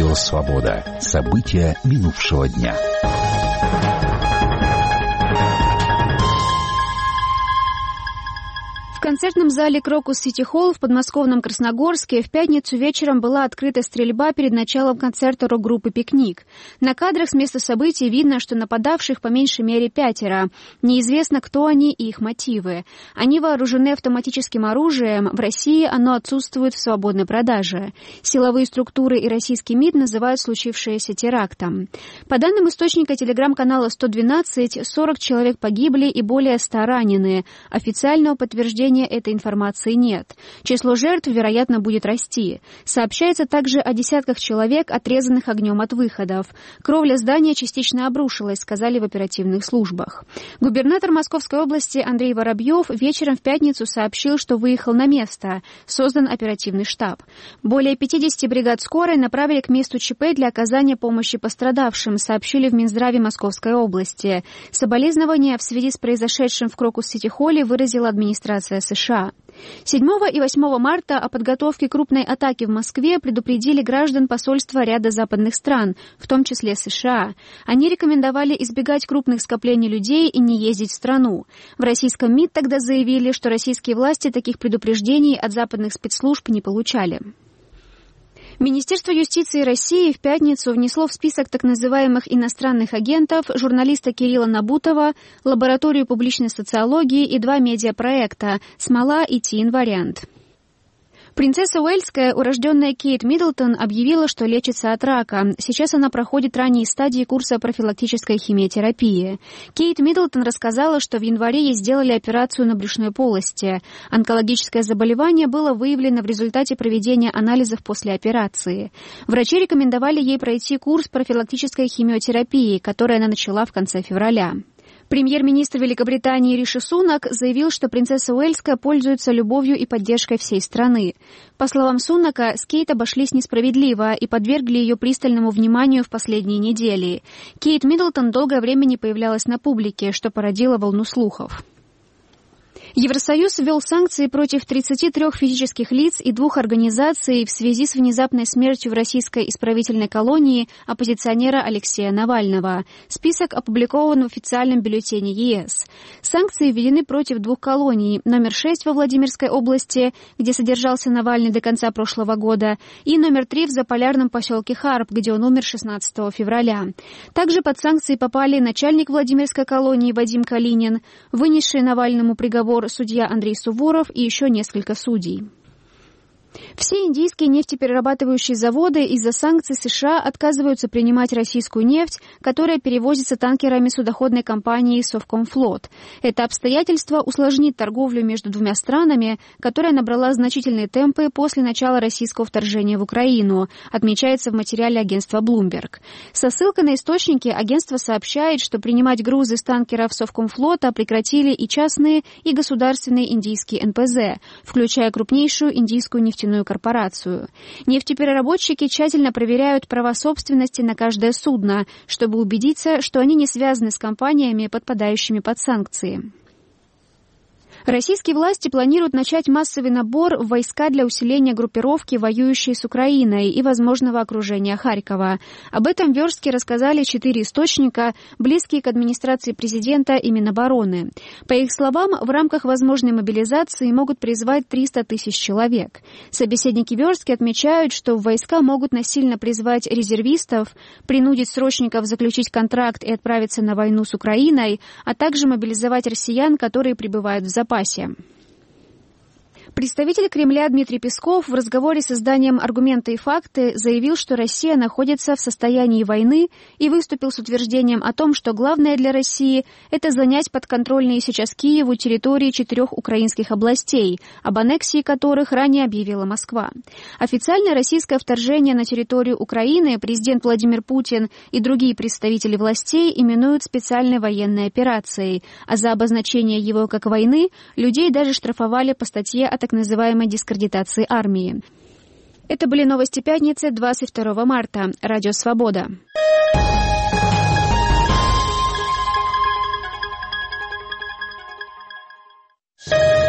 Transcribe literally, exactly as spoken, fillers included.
Радио «Свобода». События минувшего дня. В концертном зале «Крокус Сити Холл» в подмосковном Красногорске в пятницу вечером была открыта стрельба перед началом концерта рок-группы «Пикник». На кадрах с места событий видно, что нападавших по меньшей мере пятеро. Неизвестно, кто они и их мотивы. Они вооружены автоматическим оружием. В России оно отсутствует в свободной продаже. Силовые структуры и российский МИД называют случившееся терактом. По данным источника телеграм-канала сто двенадцать, сорок человек погибли и более ста ранены. Официального подтверждения этой информации нет. Число жертв, вероятно, будет расти. Сообщается также о десятках человек, отрезанных огнем от выходов. Кровля здания частично обрушилась, сказали в оперативных службах. Губернатор Московской области Андрей Воробьев вечером в пятницу сообщил, что выехал на место. Создан оперативный штаб. Более пятидесяти бригад скорой направили к месту ЧП для оказания помощи пострадавшим, сообщили в Минздраве Московской области. Соболезнования в связи с произошедшим в Крокус-Сити-Холле выразила администрация США. седьмого и восьмого марта о подготовке крупной атаки в Москве предупредили граждан посольства ряда западных стран, в том числе США. Они рекомендовали избегать крупных скоплений людей и не ездить в страну. В российском МИД тогда заявили, что российские власти таких предупреждений от западных спецслужб не получали. Министерство юстиции России в пятницу внесло в список так называемых иностранных агентов журналиста Кирилла Набутова, лабораторию публичной социологии и два медиапроекта «Смола» и «Ти-инвариант». Принцесса Уэльская, урожденная Кейт Миддлтон, объявила, что лечится от рака. Сейчас она проходит ранние стадии курса профилактической химиотерапии. Кейт Миддлтон рассказала, что в январе ей сделали операцию на брюшной полости. Онкологическое заболевание было выявлено в результате проведения анализов после операции. Врачи рекомендовали ей пройти курс профилактической химиотерапии, который она начала в конце февраля. Премьер-министр Великобритании Риши Сунак заявил, что принцесса Уэльская пользуется любовью и поддержкой всей страны. По словам Сунака, с Кейт обошлись несправедливо и подвергли ее пристальному вниманию в последние недели. Кейт Миддлтон долгое время не появлялась на публике, что породило волну слухов. Евросоюз ввел санкции против тридцати трёх физических лиц и двух организаций в связи с внезапной смертью в российской исправительной колонии оппозиционера Алексея Навального. Список опубликован в официальном бюллетене ЕС. Санкции введены против двух колоний: номер шесть во Владимирской области, где содержался Навальный до конца прошлого года, и номер три в заполярном поселке Харп, где он умер шестнадцатого февраля. Также под санкции попали начальник Владимирской колонии Вадим Калинин, вынесший Навальному приговор судья Андрей Суворов и еще несколько судей. Все индийские нефтеперерабатывающие заводы из-за санкций США отказываются принимать российскую нефть, которая перевозится танкерами судоходной компании «Совкомфлот». Это обстоятельство усложнит торговлю между двумя странами, которая набрала значительные темпы после начала российского вторжения в Украину, отмечается в материале агентства Bloomberg. Со ссылкой на источники агентство сообщает, что принимать грузы с танкеров «Совкомфлота» прекратили и частные, и государственные индийские эн пэ зэ, включая крупнейшую индийскую нефтяную корпорацию. Нефтепереработчики тщательно проверяют права собственности на каждое судно, чтобы убедиться, что они не связаны с компаниями, подпадающими под санкции. Российские власти планируют начать массовый набор в войска для усиления группировки, воюющей с Украиной, и возможного окружения Харькова. Об этом в Вёрске рассказали четыре источника, близкие к администрации президента и Минобороны. По их словам, в рамках возможной мобилизации могут призвать триста тысяч человек. Собеседники Вёрске отмечают, что в войска могут насильно призвать резервистов, принудить срочников заключить контракт и отправиться на войну с Украиной, а также мобилизовать россиян, которые пребывают в запасе. Представитель Кремля Дмитрий Песков в разговоре с изданием «Аргументы и факты» заявил, что Россия находится в состоянии войны, и выступил с утверждением о том, что главное для России – это занять подконтрольные сейчас Киеву территории четырех украинских областей, об аннексии которых ранее объявила Москва. Официально российское вторжение на территорию Украины президент Владимир Путин и другие представители властей именуют специальной военной операцией, а за обозначение его как войны людей даже штрафовали по статье о так называемой дискредитации армии. Это были новости пятницы, двадцать второго марта. Радио «Свобода».